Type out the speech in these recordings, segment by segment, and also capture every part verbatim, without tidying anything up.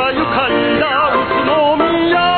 田ゆかりな宇都宮。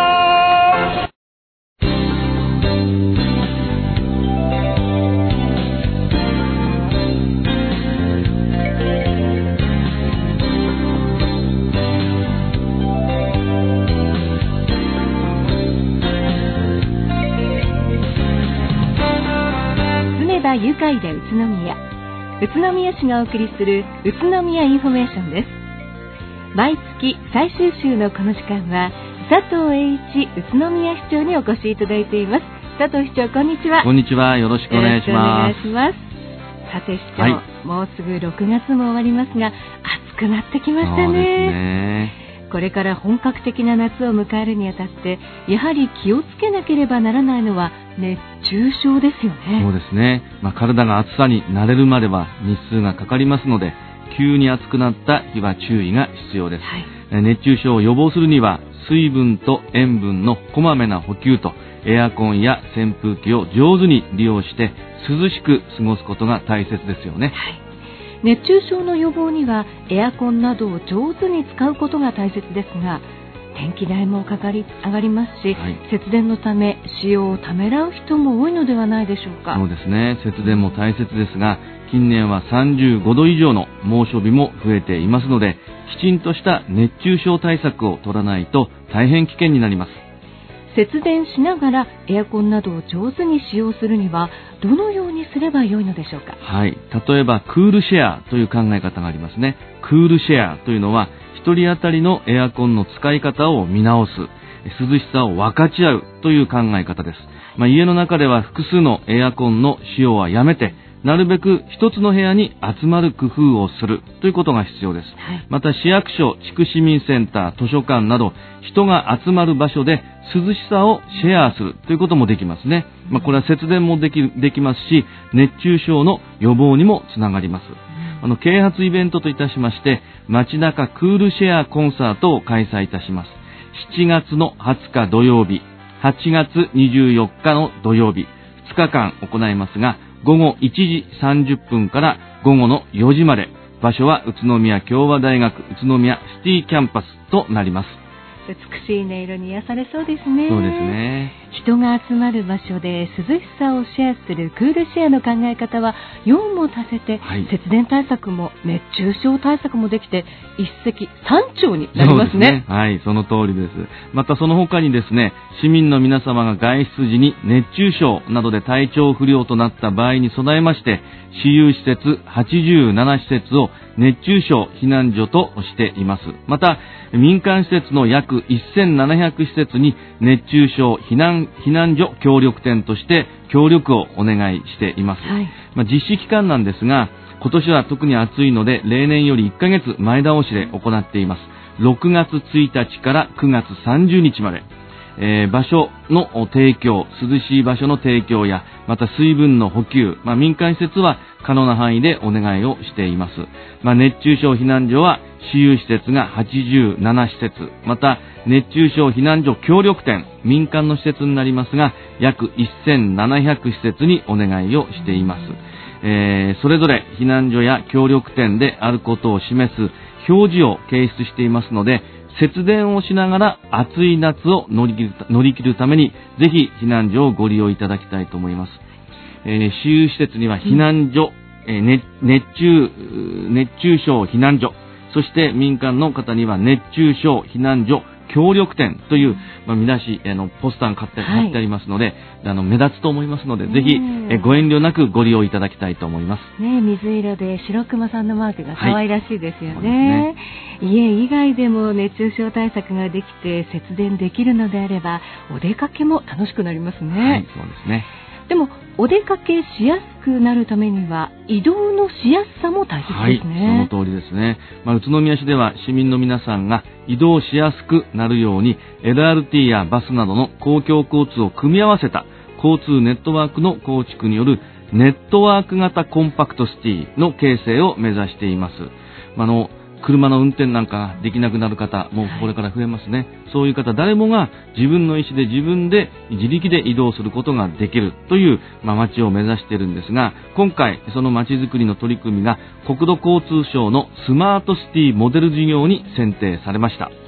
愉快で宇都宮、宇都宮市がお送りする宇都宮インフォメーションです。毎月最終週のこの時間は佐藤栄一宇都宮市長にお越しいただいています。佐藤市長、こんにちは。 こんにちは、よろしくお願いします。 よろしくお願いします。さて市長、はい、もうすぐろくがつも終わりますが暑くなってきましたね。 そうですね。 これから本格的な夏を迎えるにあたってやはり気をつけなければならないのは熱中症ですよね。 そうですね、まあ、体が暑さに慣れるまでは日数がかかりますので、急に暑くなった日は注意が必要です、はい、熱中症を予防するには水分と塩分のこまめな補給とエアコンや扇風機を上手に利用して涼しく過ごすことが大切ですよね、はい。 熱中症の予防にはエアコンなどを上手に使うことが大切ですが、電気代もかかり上がりますし、はい、節電のため使用をためらう人も多いのではないでしょうか。 そうですね、節電も大切ですが、近年はさんじゅうごど以上の猛暑日も増えていますので、きちんとした熱中症対策を取らないと大変危険になります。 節電しながらエアコンなどを上手に使用するにはどのようにすればよいのでしょうか。 はい、例えばクールシェアという考え方がありますね。クールシェアというのはひとり当たりのエアコンの使い方を見直す、涼しさを分かち合うという考え方です。まあ、家の中では複数のエアコンの使用はやめて、なるべく一つの部屋に集まる工夫をするということが必要です、はい、また市役所、地区市民センター、図書館など人が集まる場所で涼しさをシェアするということもできますね、まあ、これは節電もでき、できますし、熱中症の予防にもつながります。あの啓発イベントといたしまして、街中クールシェアコンサートを開催いたします。しちがつのはつか土曜日、はちがつにじゅうよっかの土曜日、ふつかかん行いますが、ごごいちじさんじゅっぷんからごごのよじまで、場所は宇都宮共和大学宇都宮シティキャンパスとなります。 美しい音色に癒されそうですね。 そうですね。 人が集まる場所で涼しさをシェアするクールシェアの考え方はよんも足せて、はい、節電対策も熱中症対策もできて一石三鳥になりますね。そうですね。 はい、その通りです。またその他にですね、市民の皆様が外出時に熱中症などで体調不良となった場合に備えまして、市有施設はちじゅうななしせつを熱中症避難所としています。また民間施設の約せんななひゃくしせつに熱中症避難、避難所協力店として協力をお願いしています、はい。まあ、実施期間なんですが、今年は特に暑いので例年よりいっかげつまえ倒しで行っています。ろくがつついたちからくがつさんじゅうにちまで、えー、場所の提供、涼しい場所の提供やまた水分の補給、まあ、民間施設は可能な範囲でお願いをしています。まあ、熱中症避難所は市有施設がはちじゅうななしせつ、また熱中症避難所協力店、民間の施設になりますが約せんななひゃくしせつにお願いをしています。えー、それぞれ避難所や協力店であることを示す表示を掲出していますので、節電をしながら暑い夏を乗り切る、乗り切るためにぜひ避難所をご利用いただきたいと思います。えー、市有施設には避難所、うん、えー、熱, 熱中熱中症避難所、そして民間の方には熱中症避難所協力店という、まあ、見出し、あのポスターが貼って、貼ってありますので、あの目立つと思いますので、ぜひえご遠慮なくご利用いただきたいと思います。 ね、水色で白熊さんのマークが可愛らしいですよね。はい、家以外でも熱中症対策ができて節電できるのであれば、お出かけも楽しくなりますね。 はい、そうですね。 でもお出かけしやすくなるためには移動のしやすさも大切ですね。 はい、その通りですね。まあ、宇都宮市では市民の皆さんが移動しやすくなるように エルアールティー やバスなどの公共交通を組み合わせた交通ネットワークの構築によるネットワーク型コンパクトシティの形成を目指しています。まあ、あの車の運転なんかできなくなる方もこれから増えますね。はい、そういう方誰もが自分の意思で自分で自力で移動することができるという、まあ、街を目指しているんですが、今回その街づくりの取り組みが国土交通省のスマートシティモデル事業に選定されました。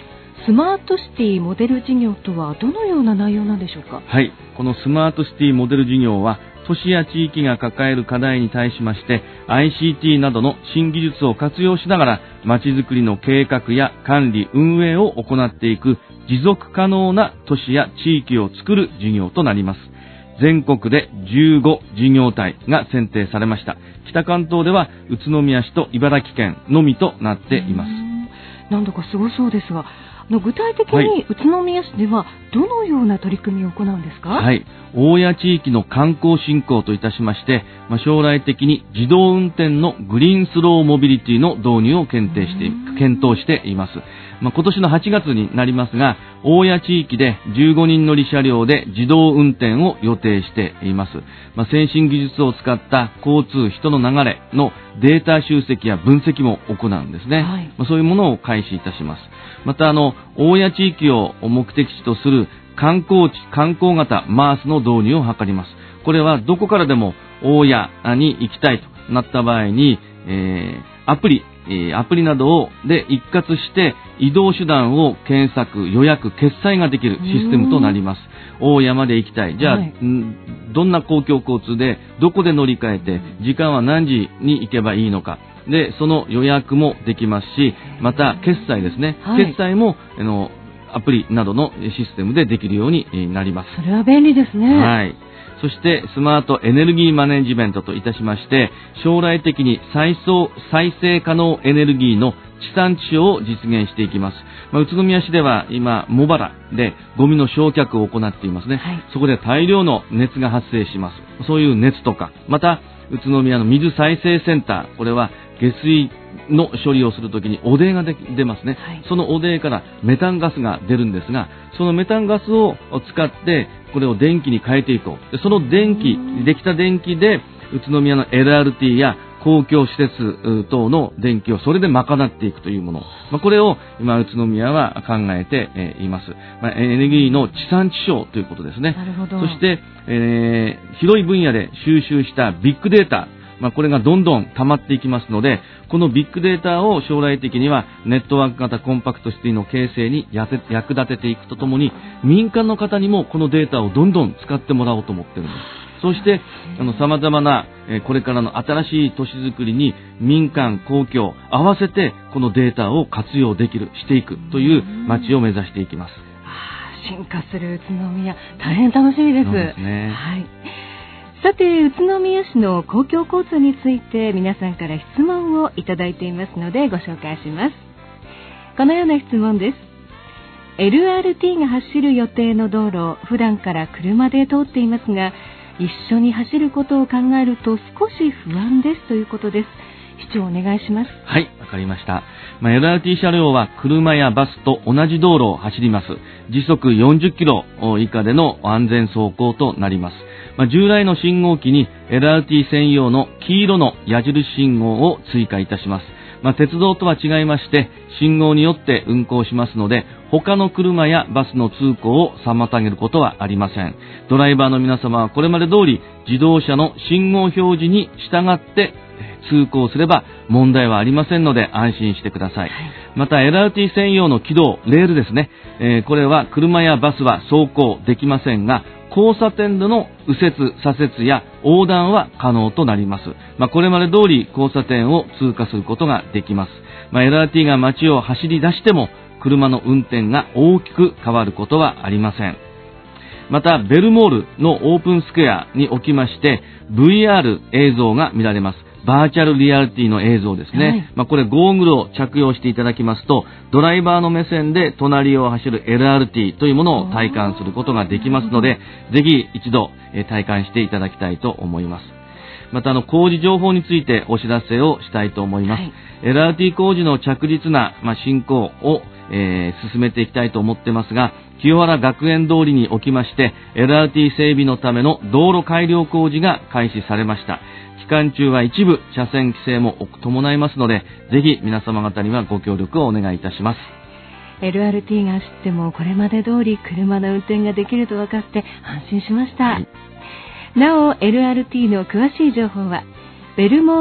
スマートシティモデル事業とはどのような内容なんでしょうか。 はい。このスマートシティモデル事業は、都市や地域が抱える課題に対しまして アイシーティー などの新技術を活用しながらまちづくりの計画や管理運営を行っていく持続可能な都市や地域を作る事業となります。全国でじゅうご事業体が選定されました。北関東では宇都宮市と茨城県のみとなっています。 なんだかすごそうですが、の具体的に宇都宮市ではどのような取り組みを行うんですか。 はい。大谷地域の観光振興といたしまして、まあ、将来的に自動運転のグリーンスローモビリティの導入を検討して、検討しています。まあ、今年のはちがつになりますが、大谷地域でじゅうごにん乗り車両で自動運転を予定しています。まあ、先進技術を使った交通、人の流れのデータ集積や分析も行うんですね。はい。まあ、そういうものを開始いたします。また、あの、大谷地域を目的地とする観光地、観光型マースの導入を図ります。これはどこからでも大谷に行きたいとなった場合に、えー、アプリ、えー、アプリなどをで一括して移動手段を検索、予約、決済ができるシステムとなります。大谷まで行きたい。じゃあ、はい、どんな公共交通でどこで乗り換えて時間は何時に行けばいいのか。で、その予約もできますし、また決済ですね。はい、決済もあのアプリなどのシステムでできるようになります。 それは便利ですね。 はい。そしてスマートエネルギーマネジメントといたしまして、将来的に再生再生可能エネルギーの地産地消を実現していきます。まあ、宇都宮市では今茂原でゴミの焼却を行っていますね。はい、そこで大量の熱が発生します。そういう熱とか、また宇都宮の水再生センター、これは下水の処理をするときに汚泥が出ますね、はい、その汚泥からメタンガスが出るんですが、そのメタンガスを使ってこれを電気に変えていこう。でその電気、できた電気で宇都宮の エルアールティー や公共施設等の電気をそれで賄っていくというもの、まあ、これを今宇都宮は考えています。まあ、エネルギーの地産地消ということですね。 なるほど。 そして、えー、広い分野で収集したビッグデータ、まあ、これがどんどん溜まっていきますので、このビッグデータを将来的にはネットワーク型コンパクトシティの形成に役立てていくとともに、民間の方にもこのデータをどんどん使ってもらおうと思っているんです。そして、あの、様々な、えー、これからの新しい都市づくりに民間、公共、合わせてこのデータを活用できる、していくという街を目指していきます。 進化する宇都宮、大変楽しみです。 そうですね。 はい。さて、宇都宮市の公共交通について皆さんから質問をいただいていますのでご紹介します。このような質問です。エルアールティー が走る予定の道路を普段から車で通っていますが、一緒に走ることを考えると少し不安ですということです。市長お願いします。 はい、わかりました。まあ、エルアールティー 車両は車やバスと同じ道路を走ります。時速よんじゅっキロ以下での安全走行となります。まあ、従来の信号機に エルアールティー 専用の黄色の矢印信号を追加いたします。まあ、鉄道とは違いまして、信号によって運行しますので、他の車やバスの通行を妨げることはありません。ドライバーの皆様はこれまで通り自動車の信号表示に従って通行すれば問題はありませんので安心してください。また エルアールティー 専用の軌道、レールですね、えー、これは車やバスは走行できませんが、交差点での右折、左折や横断は可能となります。まあ、これまで通り交差点を通過することができます。まあ、エルアールティー が街を走り出しても車の運転が大きく変わることはありません。またベルモールのオープンスクエアにおきまして ブイアール 映像が見られます。バーチャルリアリティの映像ですね。はい、まあ、これゴーグルを着用していただきますと、ドライバーの目線で隣を走る エルアールティー というものを体感することができますので、ぜひ一度体感していただきたいと思います。またあの工事情報についてお知らせをしたいと思います。はい、エルアールティー 工事の着実な、まあ、進行を、えー、進めていきたいと思ってますが、清原学園通りにおきまして エルアールティー 整備のための道路改良工事が開始されました。期間中は一部車線規制も伴いますので、ぜひ皆様方にはご協力をお願いいたします。 エルアールティー が走ってもこれまで通り車の運転ができると分かって安心しました。はい、なお エルアールティー の詳しい情報はベルモールいっ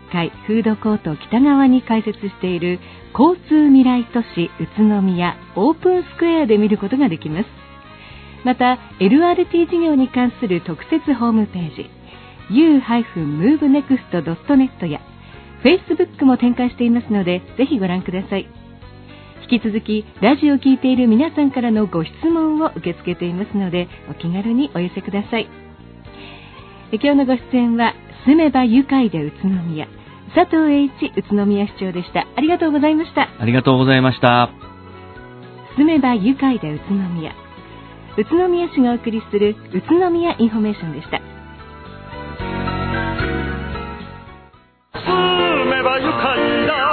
階フードコート北側に開設している交通未来都市宇都宮オープンスクエアで見ることができます。また エルアールティー 事業に関する特設ホームページ ユー ムーブネクスト ドットネット や Facebook も展開していますので、ぜひご覧ください。引き続きラジオを聞いている皆さんからのご質問を受け付けていますので、お気軽にお寄せください。今日のご出演は住めば愉快で宇都宮、佐藤栄一宇都宮市長でした。ありがとうございました。 ありがとうございました。 住めば愉快で宇都宮、宇都宮市がお送りする宇都宮インフォメーションでした。 住めば愉快だ